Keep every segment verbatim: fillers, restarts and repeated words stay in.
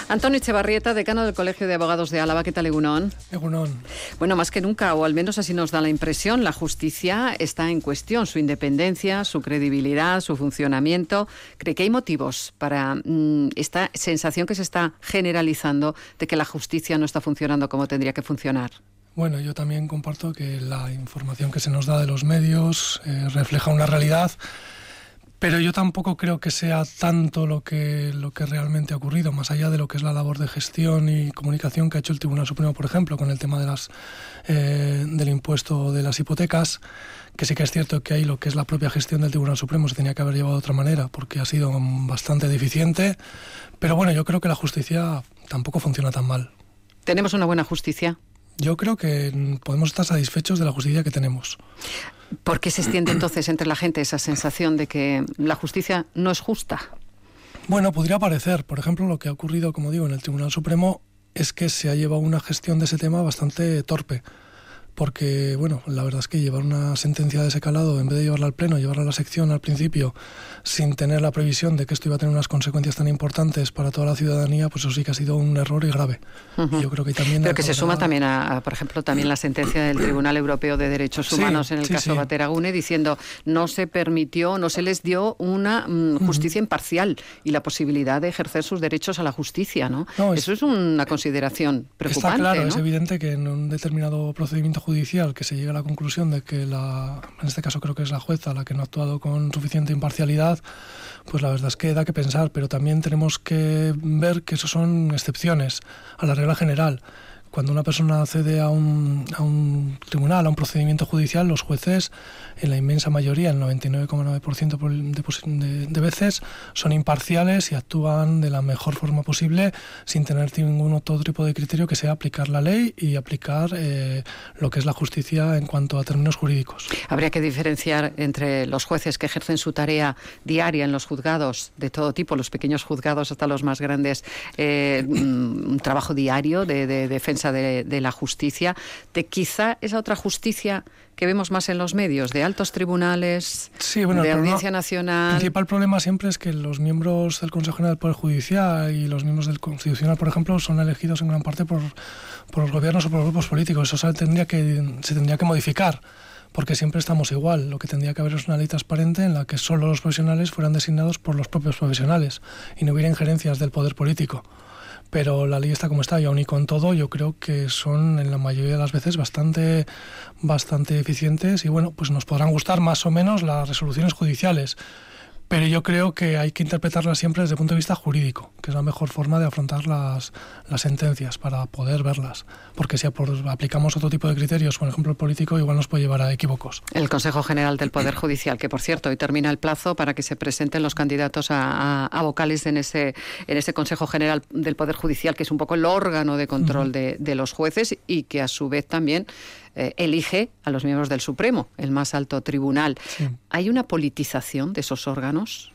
Antonio Echevarrieta, decano del Colegio de Abogados de Álava. ¿Qué tal, Egunon? Egunon. Bueno, más que nunca, o al menos así nos da la impresión, la justicia está en cuestión, su independencia, su credibilidad, su funcionamiento. ¿Cree que hay motivos para mmm, esta sensación que se está generalizando de que la justicia no está funcionando como tendría que funcionar? Bueno, yo también comparto que la información que se nos da de los medios eh, refleja una realidad, pero yo tampoco creo que sea tanto lo que, lo que realmente ha ocurrido, más allá de lo que es la labor de gestión y comunicación que ha hecho el Tribunal Supremo, por ejemplo, con el tema de las, eh, del impuesto de las hipotecas, que sí que es cierto que ahí lo que es la propia gestión del Tribunal Supremo se tenía que haber llevado de otra manera, porque ha sido bastante deficiente, pero bueno, yo creo que la justicia tampoco funciona tan mal. ¿Tenemos una buena justicia? Yo creo que podemos estar satisfechos de la justicia que tenemos. ¿Por qué se extiende entonces entre la gente esa sensación de que la justicia no es justa? Bueno, podría parecer. Por ejemplo, lo que ha ocurrido, como digo, en el Tribunal Supremo es que se ha llevado una gestión de ese tema bastante torpe. Porque, bueno, la verdad es que llevar una sentencia de ese calado, en vez de llevarla al pleno, llevarla a la sección al principio, sin tener la previsión de que esto iba a tener unas consecuencias tan importantes para toda la ciudadanía, pues eso sí que ha sido un error y grave. Uh-huh. Y yo creo que también... Pero que se suma también a, a, por ejemplo, también la sentencia del Tribunal Europeo de Derechos Humanos sí, en el sí, caso sí. Bateragune, diciendo no se permitió, no se les dio una mm, justicia uh-huh. imparcial y la posibilidad de ejercer sus derechos a la justicia, ¿no? no es, eso es una consideración preocupante, está claro, ¿no? Es evidente que en un determinado procedimiento judicial que se llegue a la conclusión de que la, en este caso creo que es la jueza la que no ha actuado con suficiente imparcialidad, pues la verdad es que da que pensar, pero también tenemos que ver que eso son excepciones a la regla general. Cuando una persona accede a un, a un tribunal, a un procedimiento judicial, los jueces, en la inmensa mayoría, el noventa y nueve coma nueve por ciento de, de, de veces, son imparciales y actúan de la mejor forma posible sin tener ningún otro tipo de criterio que sea aplicar la ley y aplicar eh, lo que es la justicia en cuanto a términos jurídicos. Habría que diferenciar entre los jueces que ejercen su tarea diaria en los juzgados de todo tipo, los pequeños juzgados hasta los más grandes, eh, un trabajo diario de, de defensa De, de la justicia, de quizá esa otra justicia que vemos más en los medios, de altos tribunales, sí, bueno, de el Audiencia problema, Nacional. El principal problema siempre es que los miembros del Consejo General del Poder Judicial y los miembros del Constitucional, por ejemplo, son elegidos en gran parte por, por los gobiernos o por los grupos políticos. Eso se tendría que, se tendría que modificar, porque siempre estamos igual. Lo que tendría que haber es una ley transparente en la que solo los profesionales fueran designados por los propios profesionales y no hubiera injerencias del poder político. Pero la ley está como está y aún y con todo yo creo que son en la mayoría de las veces bastante, bastante eficientes y bueno, pues nos podrán gustar más o menos las resoluciones judiciales. Pero yo creo que hay que interpretarlas siempre desde el punto de vista jurídico, que es la mejor forma de afrontar las, las sentencias para poder verlas. Porque si aplicamos otro tipo de criterios, por ejemplo el político, igual nos puede llevar a equívocos. El Consejo General del Poder Judicial, que por cierto hoy termina el plazo para que se presenten los candidatos a, a, a vocales en ese, en ese Consejo General del Poder Judicial, que es un poco el órgano de control uh-huh. de, de los jueces y que a su vez también Eh, elige a los miembros del Supremo, el más alto tribunal. Sí. ¿Hay una politización de esos órganos?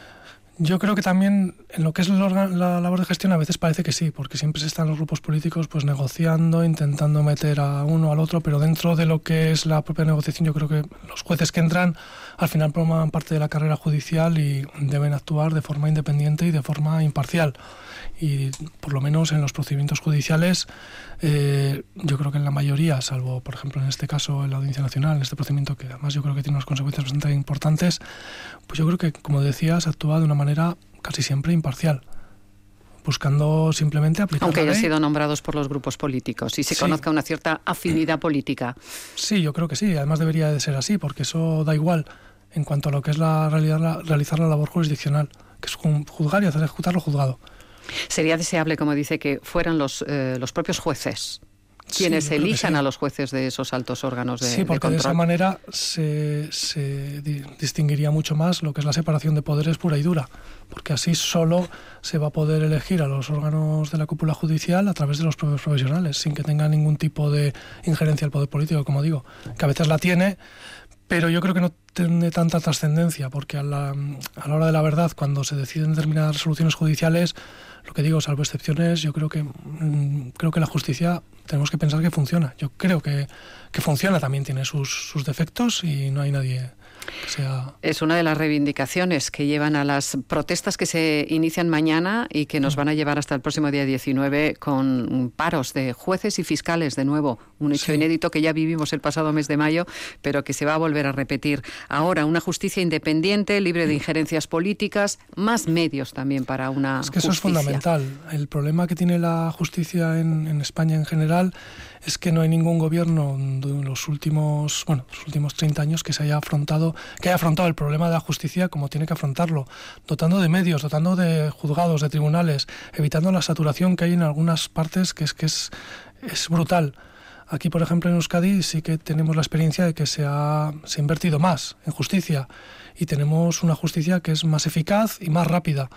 Yo creo que también en lo que es el órgano, la labor de gestión a veces parece que sí, porque siempre se están los grupos políticos pues negociando, intentando meter a uno o al otro, pero dentro de lo que es la propia negociación yo creo que los jueces que entran al final forman parte de la carrera judicial y deben actuar de forma independiente y de forma imparcial. Y por lo menos en los procedimientos judiciales eh, yo creo que en la mayoría, salvo por ejemplo en este caso en la Audiencia Nacional, en este procedimiento que además yo creo que tiene unas consecuencias bastante importantes, pues yo creo que, como decías, actúa de una manera casi siempre imparcial, buscando simplemente aplicar aunque la ley. hayan sido nombrados por los grupos políticos y se sí. conozca una cierta afinidad política. Sí, yo creo que sí, además debería de ser así, porque eso da igual en cuanto a lo que es la realidad, la, realizar la labor jurisdiccional, que es juzgar y hacer ejecutar lo juzgado. Sería deseable, como dice, que fueran los, eh, los propios jueces quienes sí, elijan sí. a los jueces de esos altos órganos de, sí, porque de control. De esa manera se, se di, distinguiría mucho más lo que es la separación de poderes pura y dura, porque así solo se va a poder elegir a los órganos de la cúpula judicial a través de los propios profesionales, sin que tenga ningún tipo de injerencia al poder político, como digo, que a veces la tiene, pero yo creo que no tiene tanta trascendencia, porque a la, a la hora de la verdad, cuando se deciden determinadas resoluciones judiciales, lo que digo, salvo excepciones, yo creo que mmm, creo que la justicia tenemos que pensar que funciona. Yo creo que, que funciona, también tiene sus, sus defectos y no hay nadie que sea... Es una de las reivindicaciones que llevan a las protestas que se inician mañana y que nos van a llevar hasta el próximo día diecinueve con paros de jueces y fiscales de nuevo. Un hecho sí. inédito que ya vivimos el pasado mes de mayo, pero que se va a volver a repetir. Ahora, una justicia independiente, libre de injerencias políticas, más medios también para una Es que justicia. Eso es fundamental. El problema que tiene la justicia en, en España en general es que no hay ningún gobierno de los últimos, bueno, los últimos treinta años que se haya afrontado, que haya afrontado el problema de la justicia como tiene que afrontarlo, dotando de medios, dotando de juzgados, de tribunales, evitando la saturación que hay en algunas partes, que es que es, es brutal. Aquí, por ejemplo, en Euskadi sí que tenemos la experiencia de que se ha, se ha invertido más en justicia y tenemos una justicia que es más eficaz y más rápida.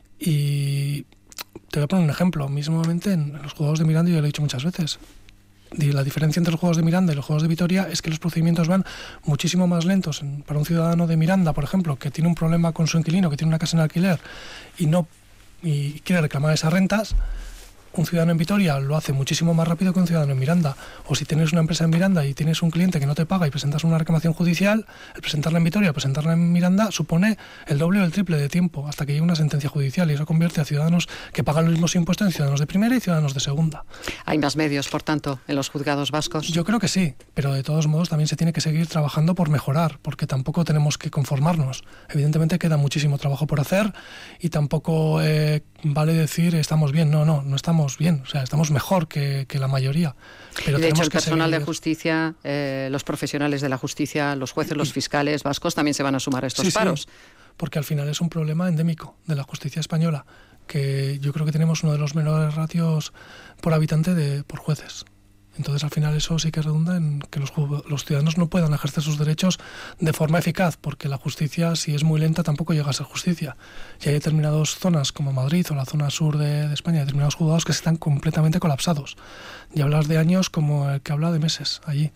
Y te voy a poner un ejemplo, mismamente en los juzgados de Miranda, yo lo he dicho muchas veces. La diferencia entre los juzgados de Miranda y los juzgados de Vitoria es que los procedimientos van muchísimo más lentos. Para un ciudadano de Miranda, por ejemplo, que tiene un problema con su inquilino, que tiene una casa en alquiler y no y quiere reclamar esas rentas, un ciudadano en Vitoria lo hace muchísimo más rápido que un ciudadano en Miranda. O si tienes una empresa en Miranda y tienes un cliente que no te paga y presentas una reclamación judicial, el presentarla en Vitoria o presentarla en Miranda supone el doble o el triple de tiempo hasta que llegue una sentencia judicial, y eso convierte a ciudadanos que pagan los mismos impuestos en ciudadanos de primera y ciudadanos de segunda. ¿Hay más medios, por tanto, en los juzgados vascos? Yo creo que sí, pero de todos modos también se tiene que seguir trabajando por mejorar, porque tampoco tenemos que conformarnos. Evidentemente queda muchísimo trabajo por hacer y tampoco eh, vale decir estamos bien. No, no, no estamos bien, o sea, estamos mejor que, que la mayoría. Pero y de hecho, el personal seguir... de justicia, eh, los profesionales de la justicia, los jueces, los fiscales vascos también se van a sumar a estos sí, paros. Sí, porque al final es un problema endémico de la justicia española, que yo creo que tenemos uno de los menores ratios por habitante de por jueces. Entonces, al final, eso sí que redunda en que los, los ciudadanos no puedan ejercer sus derechos de forma eficaz, porque la justicia, si es muy lenta, tampoco llega a ser justicia. Y hay determinadas zonas, como Madrid o la zona sur de, de España, determinados juzgados que están completamente colapsados. Y hablas de años como el que habla de meses allí.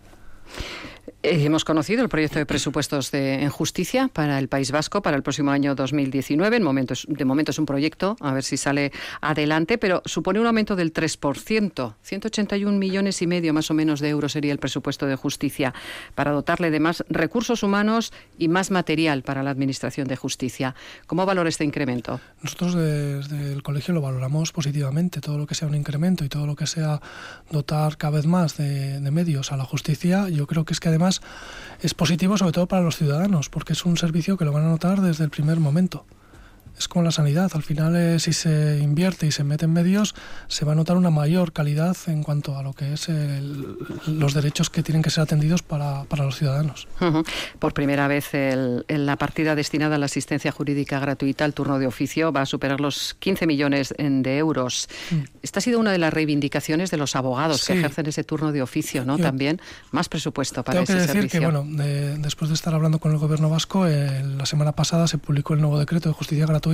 Eh, hemos conocido el proyecto de presupuestos de, en justicia para el País Vasco para el próximo año dos mil diecinueve. En momento es, de momento es un proyecto, a ver si sale adelante, pero supone un aumento del tres por ciento. ciento ochenta y un millones y medio más o menos de euros sería el presupuesto de justicia, para dotarle de más recursos humanos y más material para la Administración de Justicia. ¿Cómo valora este incremento? Nosotros desde el colegio lo valoramos positivamente. Todo lo que sea un incremento y todo lo que sea dotar cada vez más de, de medios a la justicia, yo creo que es que además es positivo sobre todo para los ciudadanos, porque es un servicio que lo van a notar desde el primer momento. Es como la sanidad, al final eh, si se invierte y se mete en medios, se va a notar una mayor calidad en cuanto a lo que es el, los derechos que tienen que ser atendidos para, para los ciudadanos. Uh-huh. Por primera vez el, el, la partida destinada a la asistencia jurídica gratuita, el turno de oficio, va a superar los quince millones de euros. Mm. Esta ha sido una de las reivindicaciones de los abogados sí. que ejercen ese turno de oficio, ¿no? Yo También más presupuesto para ese servicio. Tengo que decir que, bueno, de, después de estar hablando con el gobierno vasco, eh, la semana pasada se publicó el nuevo decreto de justicia gratuita.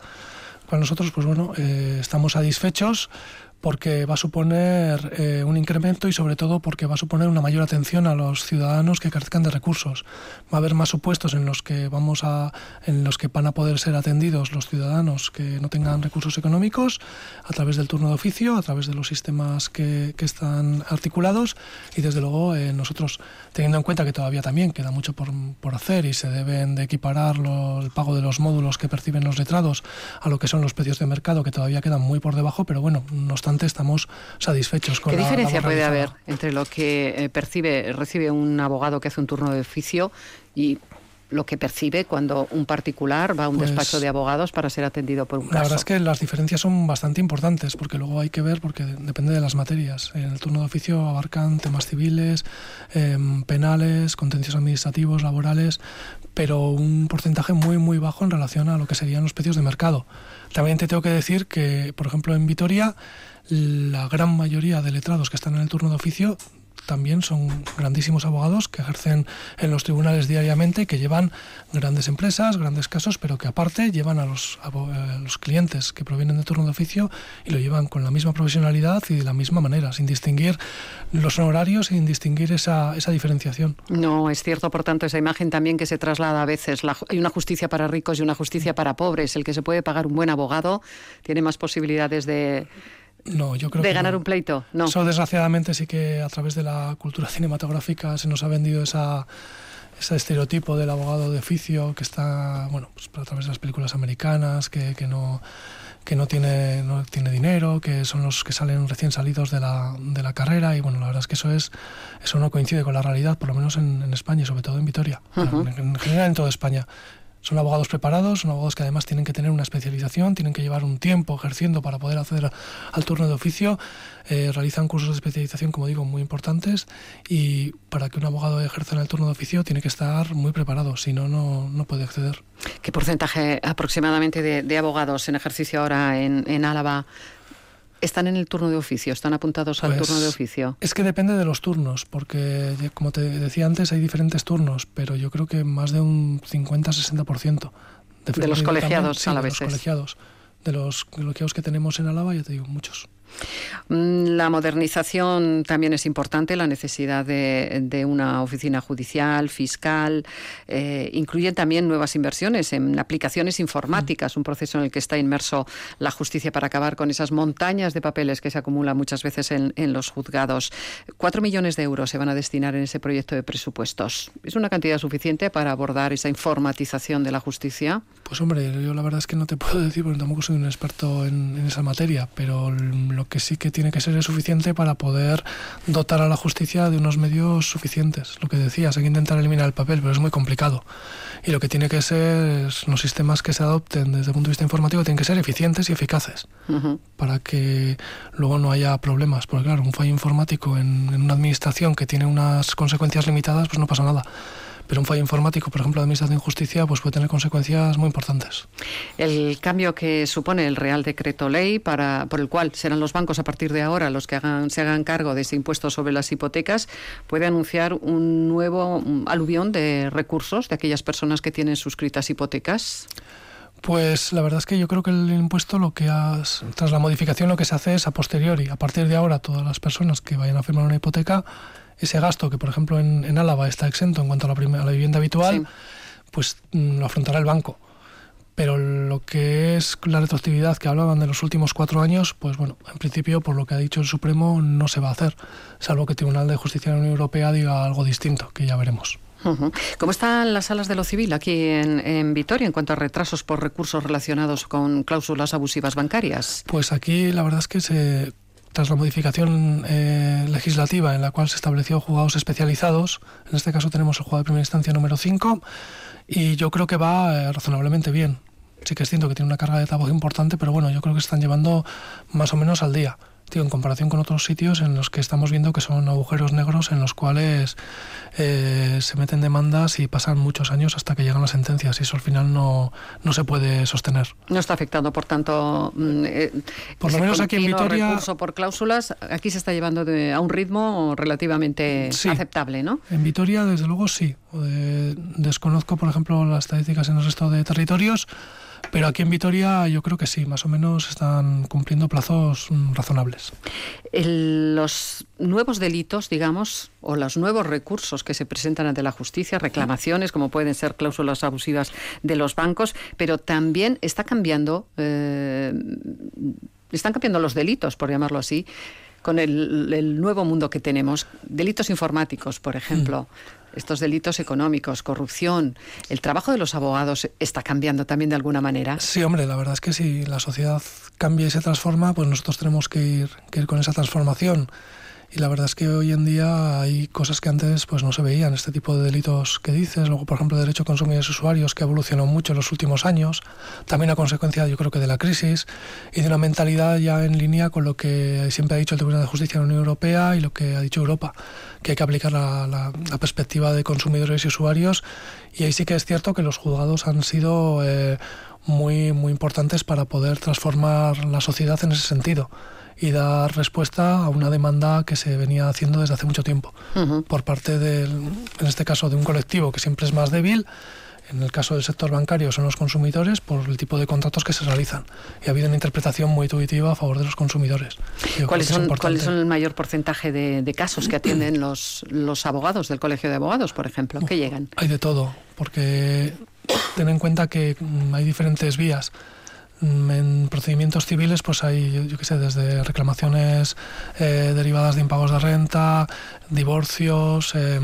Para nosotros, pues bueno, eh, estamos satisfechos porque va a suponer eh, un incremento y sobre todo porque va a suponer una mayor atención a los ciudadanos que carezcan de recursos. Va a haber más supuestos en los que vamos a, en los que van a poder ser atendidos los ciudadanos que no tengan recursos económicos a través del turno de oficio, a través de los sistemas que, que están articulados y desde luego eh, nosotros, teniendo en cuenta que todavía también queda mucho por, por hacer y se deben de equiparar lo, el pago de los módulos que perciben los letrados a lo que son los precios de mercado, que todavía quedan muy por debajo, pero bueno, no obstante estamos satisfechos con la ¿Qué diferencia puede realizada. haber entre lo que eh, percibe recibe un abogado que hace un turno de oficio y lo que percibe cuando un particular va a un pues, despacho de abogados para ser atendido por un caso? La verdad es que las diferencias son bastante importantes, porque luego hay que ver, porque depende de las materias. En el turno de oficio abarcan temas civiles, eh, penales, contencios administrativos, laborales, pero un porcentaje muy muy bajo en relación a lo que serían los precios de mercado. También te tengo que decir que, por ejemplo, en Vitoria, la gran mayoría de letrados que están en el turno de oficio también son grandísimos abogados que ejercen en los tribunales diariamente, que llevan grandes empresas, grandes casos, pero que aparte llevan a los, a los clientes que provienen de turno de oficio y lo llevan con la misma profesionalidad y de la misma manera, sin distinguir los honorarios, sin distinguir esa, esa diferenciación. No, es cierto, por tanto, esa imagen también que se traslada a veces. La, hay una justicia para ricos y una justicia para pobres. El que se puede pagar un buen abogado tiene más posibilidades de No, yo creo de que ganar no. un pleito, no. Eso desgraciadamente sí que a través de la cultura cinematográfica se nos ha vendido esa, ese estereotipo del abogado de oficio que está, bueno, pues a través de las películas americanas, que, que no que no tiene no tiene dinero, que son los que salen recién salidos de la, de la carrera, y bueno, la verdad es que eso es eso no coincide con la realidad, por lo menos en, en España y sobre todo en Vitoria, uh-huh. en, en general en toda España. Son abogados preparados, son abogados que además tienen que tener una especialización, tienen que llevar un tiempo ejerciendo para poder acceder al turno de oficio, eh, realizan cursos de especialización, como digo, muy importantes, y para que un abogado ejerza en el turno de oficio tiene que estar muy preparado, si no, no, no puede acceder. ¿Qué porcentaje aproximadamente de, de abogados en ejercicio ahora en, en Álava están en el turno de oficio, están apuntados al pues, turno de oficio? Es que depende de los turnos, porque como te decía antes hay diferentes turnos, pero yo creo que más de un cincuenta a sesenta por ciento. De, de los colegiados sí, alaveses. De los colegiados, de los colegiados que tenemos en Álava, ya te digo, muchos. La modernización también es importante, la necesidad de, de una oficina judicial, fiscal, eh, incluyen también nuevas inversiones en aplicaciones informáticas, un proceso en el que está inmerso la justicia para acabar con esas montañas de papeles que se acumulan muchas veces en, en los juzgados. Cuatro millones de euros se van a destinar en ese proyecto de presupuestos. ¿Es una cantidad suficiente para abordar esa informatización de la justicia? Pues hombre, yo la verdad es que no te puedo decir porque tampoco soy un experto en, en esa materia, pero lo que sí que tiene que ser es suficiente para poder dotar a la justicia de unos medios suficientes. Lo que decías, hay que intentar eliminar el papel, pero es muy complicado. Y lo que tiene que ser, es, los sistemas que se adopten desde el punto de vista informativo tienen que ser eficientes y eficaces, uh-huh. para que luego no haya problemas. Porque claro, un fallo informático en, en una administración que tiene unas consecuencias limitadas, pues no pasa nada. Pero un fallo informático, por ejemplo, de Administración de Justicia, pues puede tener consecuencias muy importantes. El cambio que supone el Real Decreto Ley, para, por el cual serán los bancos a partir de ahora los que hagan, se hagan cargo de ese impuesto sobre las hipotecas, puede anunciar un nuevo un aluvión de recursos de aquellas personas que tienen suscritas hipotecas. Pues la verdad es que yo creo que el impuesto, lo que has, tras la modificación, lo que se hace es a posteriori. A partir de ahora, todas las personas que vayan a firmar una hipoteca, ese gasto que, por ejemplo, en, en Álava está exento en cuanto a la, primera, a la vivienda habitual, sí. pues mm, lo afrontará el banco. Pero lo que es la retroactividad que hablaban de los últimos cuatro años, pues bueno, en principio, por lo que ha dicho el Supremo, no se va a hacer, salvo que el Tribunal de Justicia de la Unión Europea diga algo distinto, que ya veremos. Uh-huh. ¿Cómo están las salas de lo civil aquí en, en Vitoria en cuanto a retrasos por recursos relacionados con cláusulas abusivas bancarias? Pues aquí la verdad es que se... Tras la modificación eh, legislativa en la cual se estableció juzgados especializados, en este caso tenemos el juzgado de primera instancia número cinco, y yo creo que va eh, razonablemente bien. Sí que es cierto que tiene una carga de trabajo importante, pero bueno, yo creo que están llevando más o menos al día. Digo, en comparación con otros sitios en los que estamos viendo que son agujeros negros en los cuales eh, se meten demandas y pasan muchos años hasta que llegan las sentencias, y eso al final no, no se puede sostener. No está afectando, por tanto, eh, por lo menos aquí en Vitoria, recurso por cláusulas, aquí se está llevando de, a un ritmo relativamente sí, aceptable, ¿no? En Vitoria, desde luego, sí. Eh, desconozco, por ejemplo, las estadísticas en el resto de territorios, pero aquí en Vitoria yo creo que sí, más o menos están cumpliendo plazos mm, razonables. El, los nuevos delitos, digamos, o los nuevos recursos que se presentan ante la justicia, reclamaciones, como pueden ser cláusulas abusivas de los bancos, pero también está cambiando, eh, están cambiando los delitos, por llamarlo así, con el, el nuevo mundo que tenemos. Delitos informáticos, por ejemplo. Mm. Estos delitos económicos, corrupción, ¿el trabajo de los abogados está cambiando también de alguna manera? Sí, hombre, la verdad es que si la sociedad cambia y se transforma, pues nosotros tenemos que ir, que ir con esa transformación. Y la verdad es que hoy en día hay cosas que antes pues no se veían, este tipo de delitos que dices. Luego, por ejemplo, el derecho a consumidores y usuarios, que ha evolucionado mucho en los últimos años, también a consecuencia, yo creo que de la crisis y de una mentalidad ya en línea con lo que siempre ha dicho el Tribunal de Justicia de la Unión Europea y lo que ha dicho Europa, que hay que aplicar la, la, la perspectiva de consumidores y usuarios. Y ahí sí que es cierto que los juzgados han sido eh, muy, muy importantes para poder transformar la sociedad en ese sentido y dar respuesta a una demanda que se venía haciendo desde hace mucho tiempo, uh-huh. por parte del, en este caso, de un colectivo que siempre es más débil. En el caso del sector bancario son los consumidores, por el tipo de contratos que se realizan. Y ha habido una interpretación muy intuitiva a favor de los consumidores. ¿Cuáles son, ¿Cuáles son el mayor porcentaje de, de casos que atienden los, los abogados del Colegio de Abogados, por ejemplo, que llegan? Hay de todo, porque ten en cuenta que hay diferentes vías. En procedimientos civiles pues hay, yo qué sé, desde reclamaciones eh, derivadas de impagos de renta, divorcios, eh,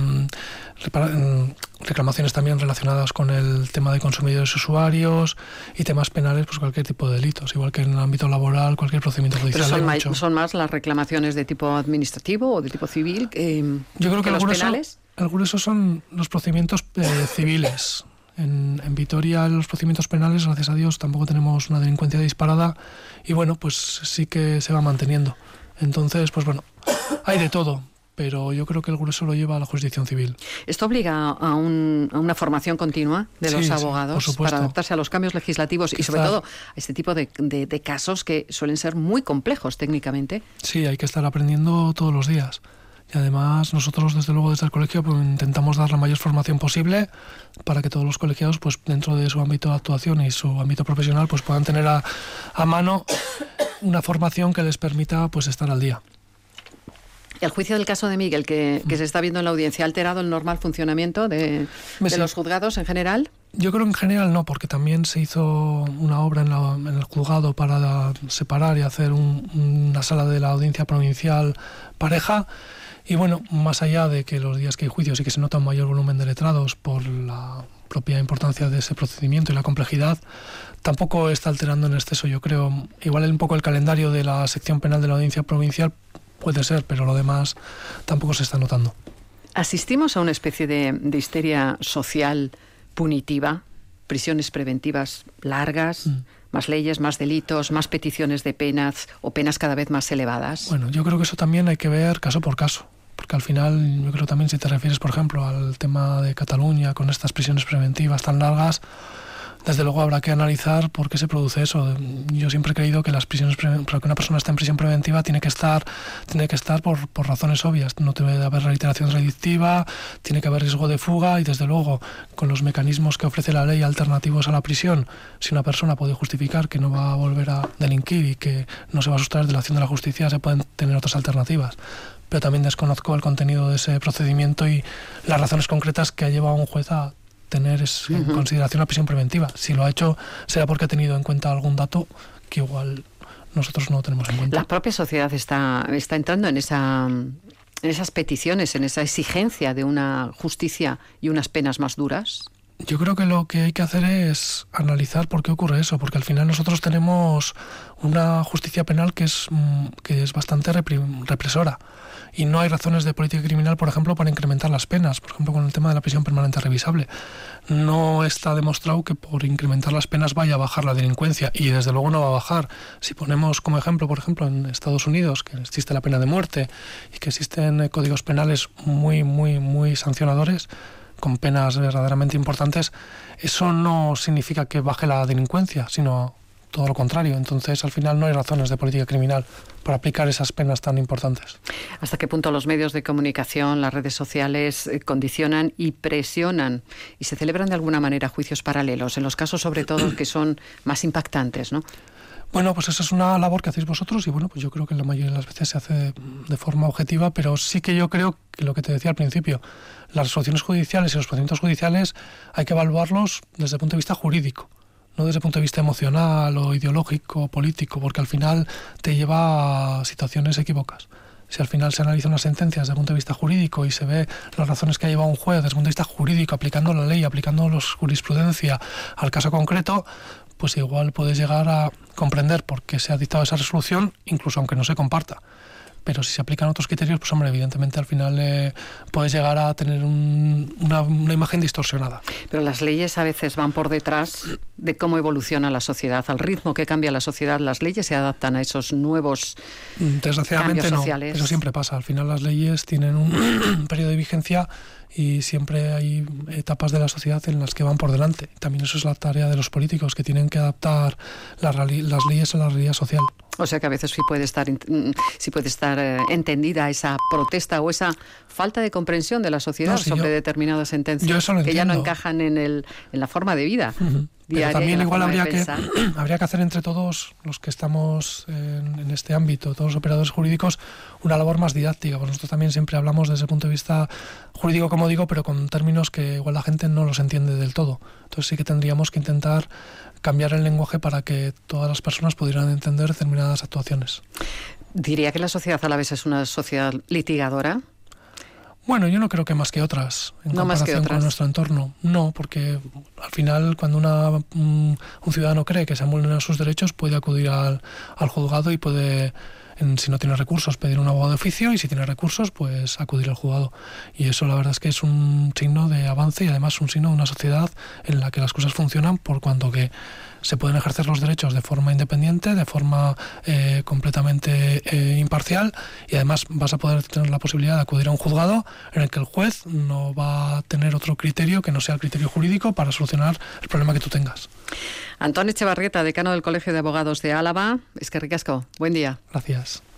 reclamaciones también relacionadas con el tema de consumidores y usuarios, y temas penales, pues cualquier tipo de delitos, igual que en el ámbito laboral, cualquier procedimiento judicial. ¿Pero son, más, son más las reclamaciones de tipo administrativo o de tipo civil eh, yo creo que, que los algunos penales? Son, algunos son los procedimientos eh, civiles. En, en Vitoria, en los procedimientos penales, gracias a Dios, tampoco tenemos una delincuencia disparada y bueno, pues sí que se va manteniendo. Entonces, pues bueno, hay de todo, pero yo creo que el grueso lo lleva a la jurisdicción civil. ¿Esto obliga a, un, a una formación continua de sí, los sí, abogados para adaptarse a los cambios legislativos Quizás. y sobre todo a este tipo de, de, de casos que suelen ser muy complejos técnicamente? Sí, hay que estar aprendiendo todos los días. Y además nosotros desde luego desde el colegio pues, intentamos dar la mayor formación posible para que todos los colegiados pues dentro de su ámbito de actuación y su ámbito profesional pues puedan tener a, a mano una formación que les permita pues estar al día. El juicio del caso de Miguel que, que se está viendo en la audiencia, ¿ha alterado el normal funcionamiento de, de sí. los juzgados en general? Yo creo que en general no, porque también se hizo una obra en, la, en el juzgado para separar y hacer un, una sala de la audiencia provincial pareja. Y bueno, más allá de que los días que hay juicios y que se nota un mayor volumen de letrados por la propia importancia de ese procedimiento y la complejidad, tampoco está alterando en exceso, yo creo. Igual un poco el calendario de la sección penal de la audiencia provincial puede ser, pero lo demás tampoco se está notando. ¿Asistimos a una especie de, de histeria social punitiva? Prisiones preventivas largas, mm. más leyes, más delitos, más peticiones de penas o penas cada vez más elevadas. Bueno, yo creo que eso también hay que ver caso por caso, porque al final yo creo también si te refieres, por ejemplo, al tema de Cataluña con estas prisiones preventivas tan largas, desde luego habrá que analizar por qué se produce eso. Yo siempre he creído que las prisiones para que una persona esté en prisión preventiva tiene que estar tiene que estar por, por razones obvias. No debe haber reiteración reductiva, tiene que haber riesgo de fuga y desde luego con los mecanismos que ofrece la ley alternativos a la prisión, si una persona puede justificar que no va a volver a delinquir y que no se va a sustraer de la acción de la justicia, se pueden tener otras alternativas. Pero también desconozco el contenido de ese procedimiento y las razones concretas que ha llevado a un juez a tener es, en uh-huh. consideración la prisión preventiva. Si lo ha hecho, será porque ha tenido en cuenta algún dato que igual nosotros no tenemos en cuenta. La propia sociedad está, está entrando en esa, en esas peticiones, en esa exigencia de una justicia y unas penas más duras. Yo creo que lo que hay que hacer es analizar por qué ocurre eso, porque al final nosotros tenemos una justicia penal que es, que es bastante reprim, represora. Y no hay razones de política criminal, por ejemplo, para incrementar las penas. Por ejemplo, con el tema de la prisión permanente revisable. No está demostrado que por incrementar las penas vaya a bajar la delincuencia. Y desde luego no va a bajar. Si ponemos como ejemplo, por ejemplo, en Estados Unidos, que existe la pena de muerte y que existen códigos penales muy, muy, muy sancionadores, con penas verdaderamente importantes, eso no significa que baje la delincuencia, sino todo lo contrario. Entonces, al final no hay razones de política criminal para aplicar esas penas tan importantes. ¿Hasta qué punto los medios de comunicación, las redes sociales eh, condicionan y presionan y se celebran de alguna manera juicios paralelos, en los casos sobre todo que son más impactantes, ¿no? Bueno, pues esa es una labor que hacéis vosotros y bueno, pues yo creo que la mayoría de las veces se hace de, de forma objetiva, pero sí que yo creo que lo que te decía al principio, las resoluciones judiciales y los procedimientos judiciales hay que evaluarlos desde el punto de vista jurídico, no desde el punto de vista emocional o ideológico o político, porque al final te lleva a situaciones equívocas. Si al final se analizan las sentencias desde el punto de vista jurídico y se ve las razones que ha llevado un juez desde el punto de vista jurídico, aplicando la ley, aplicando la jurisprudencia al caso concreto, pues igual puedes llegar a comprender por qué se ha dictado esa resolución, incluso aunque no se comparta. Pero si se aplican otros criterios, pues hombre, evidentemente al final eh, puedes llegar a tener un, una, una imagen distorsionada. Pero las leyes a veces van por detrás de cómo evoluciona la sociedad, al ritmo que cambia la sociedad. Las leyes se adaptan a esos nuevos Desgraciadamente cambios no, sociales. Eso siempre pasa. Al final las leyes tienen un periodo de vigencia y siempre hay etapas de la sociedad en las que van por delante. También eso es la tarea de los políticos, que tienen que adaptar las, las leyes a la realidad social. O sea que a veces sí puede estar, sí puede estar eh, entendida esa protesta o esa falta de comprensión de la sociedad no, sí, sobre yo, determinadas sentencias yo eso lo que entiendo. ya no encajan en, el, en la forma de vida. Uh-huh. Pero también igual habría que, habría que hacer entre todos los que estamos en, en este ámbito, todos los operadores jurídicos, una labor más didáctica. Pues nosotros también siempre hablamos desde el punto de vista jurídico, como digo, pero con términos que igual la gente no los entiende del todo. Entonces sí que tendríamos que intentar cambiar el lenguaje para que todas las personas pudieran entender determinadas actuaciones. ¿Diría que la sociedad alavesa es una sociedad litigadora? Bueno, yo no creo que más que otras, en no comparación más que otras. con nuestro entorno. No, porque al final cuando una, un, un ciudadano cree que se han vulnerado sus derechos, puede acudir al, al juzgado y puede, en, si no tiene recursos, pedir un abogado de oficio, y si tiene recursos, pues acudir al juzgado. Y eso la verdad es que es un signo de avance y además un signo de una sociedad en la que las cosas funcionan, por cuanto que se pueden ejercer los derechos de forma independiente, de forma eh, completamente eh, imparcial, y además vas a poder tener la posibilidad de acudir a un juzgado en el que el juez no va a tener otro criterio que no sea el criterio jurídico para solucionar el problema que tú tengas. Antón Etxebarrieta, decano del Colegio de Abogados de Álava, eskerrik asko. Buen día. Gracias.